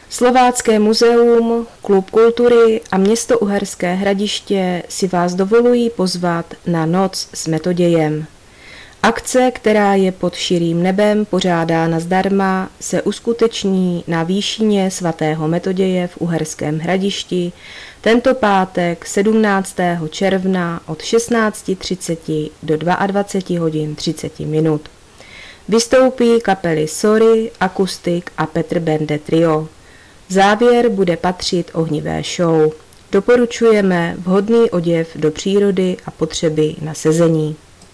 Slovácké muzeum, Klub kultury a město Uherské Hradiště si vás dovolují pozvat na Noc s Metodějem. Akce, která je pod širým nebem pořádána zdarma, se uskuteční na výšině svatého Metoděje v Uherském Hradišti tento pátek 17. června od 16:30 do 22 hodin 30 minut. Vystoupí kapely Sory, Akustik a Petr Bende Trio. Závěr bude patřit ohnivé show. Doporučujeme vhodný oděv do přírody a potřeby na sezení.